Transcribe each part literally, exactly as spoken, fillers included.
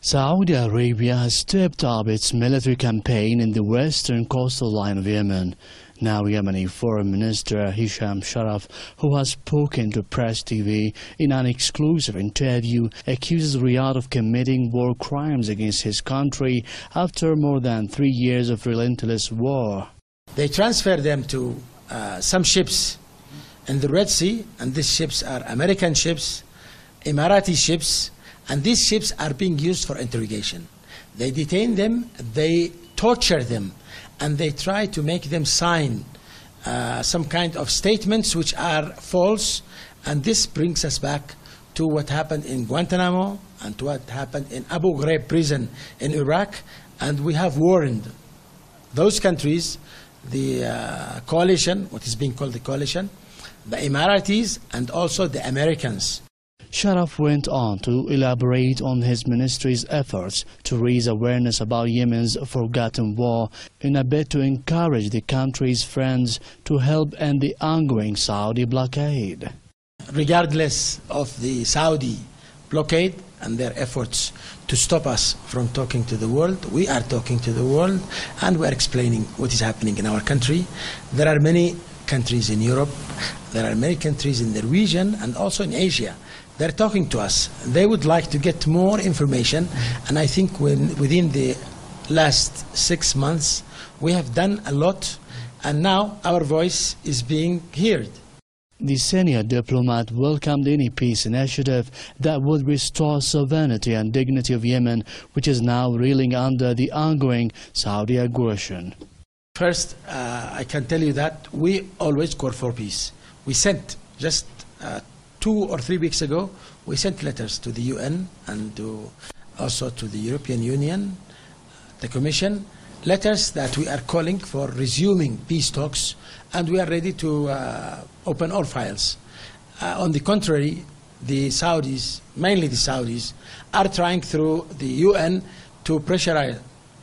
Saudi Arabia has stepped up its military campaign in the western coastal line of Yemen. Now Yemeni Foreign Minister Hisham Sharaf, who has spoken to Press T V in an exclusive interview, accuses Riyadh of committing war crimes against his country after more than three years of relentless war. They transfer them to uh, some ships in the Red Sea, and these ships are American ships, Emirati ships, and these ships are being used for interrogation. They detain them, they torture them, and they try to make them sign uh, some kind of statements which are false. And this brings us back to what happened in Guantanamo and to what happened in Abu Ghraib prison in Iraq. And we have warned those countries, the uh, coalition, what is being called the coalition, the Emiratis, and also the Americans. Sharaf went on to elaborate on his ministry's efforts to raise awareness about Yemen's forgotten war in a bid to encourage the country's friends to help end the ongoing Saudi blockade. Regardless of the Saudi blockade and their efforts to stop us from talking to the world, we are talking to the world and we are explaining what is happening in our country. There are many countries in Europe, there are many countries in the region and also in Asia. They're talking to us. They would like to get more information, and I think when, within the last six months we have done a lot, and now our voice is being heard. The senior diplomat welcomed any peace initiative that would restore sovereignty and dignity of Yemen, which is now reeling under the ongoing Saudi aggression. First, uh, I can tell you that we always call for peace. We sent just uh, two or three weeks ago, we sent letters to the U N and to also to the European Union, the Commission, letters that we are calling for resuming peace talks, and we are ready to uh, open all files. Uh, on the contrary, the Saudis, mainly the Saudis, are trying through the U N to pressurize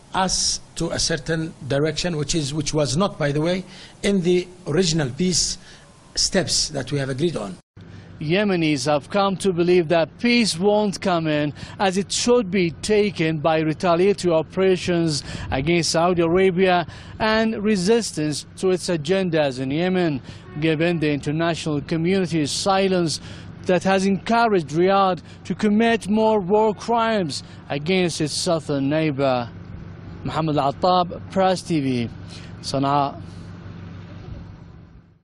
us to a certain direction, which is which was not, by the way, in the original peace steps that we have agreed on. Yemenis have come to believe that peace won't come in, as it should be taken by retaliatory operations against Saudi Arabia and resistance to its agendas in Yemen, given the international community's silence that has encouraged Riyadh to commit more war crimes against its southern neighbor. Mohammed Al-Attab, Press T V, Sana'a.